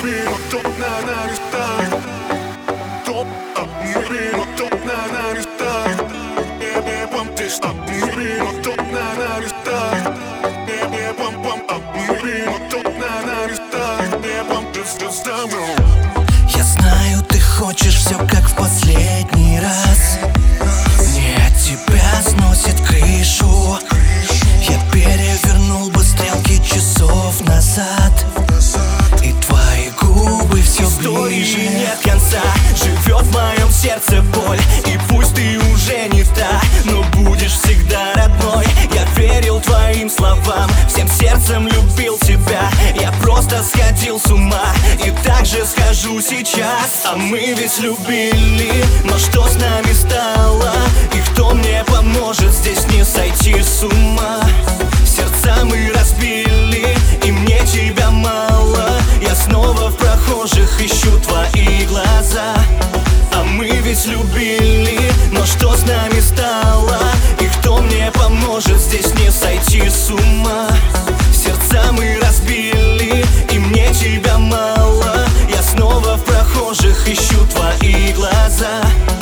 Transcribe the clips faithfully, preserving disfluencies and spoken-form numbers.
Я знаю, ты хочешь все как в последний раз. Мне от тебя сносит крышу. Я перевернул бы стрелки часов назад, и твои губы все ближе. Нет конца, живет в моем сердце боль. И пусть ты уже не та, но будешь всегда родной. Я верил твоим словам, всем сердцем любил тебя. Я просто сходил с ума, и так же схожу сейчас. А мы ведь любили, но что с нами стало? И кто мне поможет здесь не сойти с ума? Сердца мы разбили, и мне тебя мало. Я снова в прохожих ищу твои глаза. А мы ведь любили, но что с нами стало? И кто мне поможет здесь не сойти с ума? Сердца мы разбили, и мне тебя мало. Я снова в прохожих ищу твои глаза.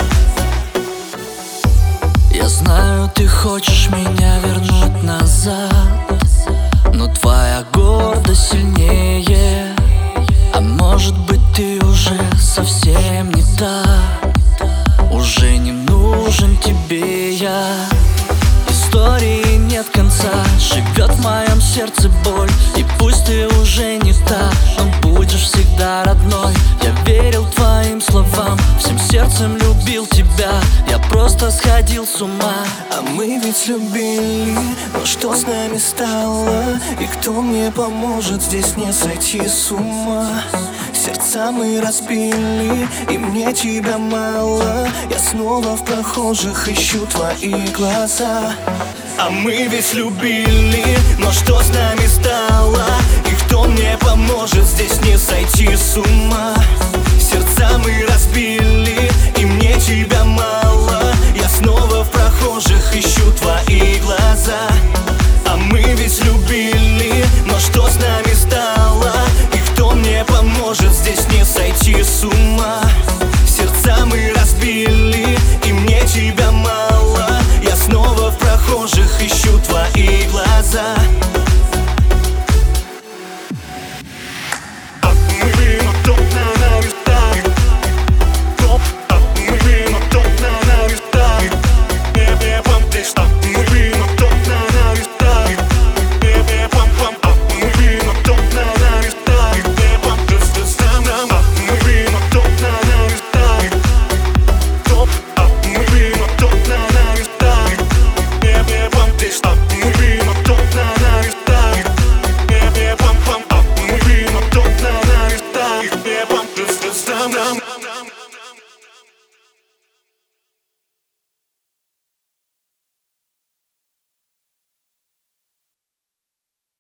Я знаю, ты хочешь меня вернуть назад, но твоя гордость сильнее. А может быть, ты уже совсем не та, уже не нужен тебе я. Истории нет конца, живет в моем сердце боль. И пусть ты уже не та, но будешь всегда родной. Я верил твоим словам, всем сердцем любил тебя. Я просто сходил с ума. А мы ведь любили, но что с нами стало? И кто мне поможет здесь не сойти с ума? Сердца мы разбили, и мне тебя мало. Я снова в прохожих ищу твои глаза. А мы ведь любили, но что с нами стало? И кто мне поможет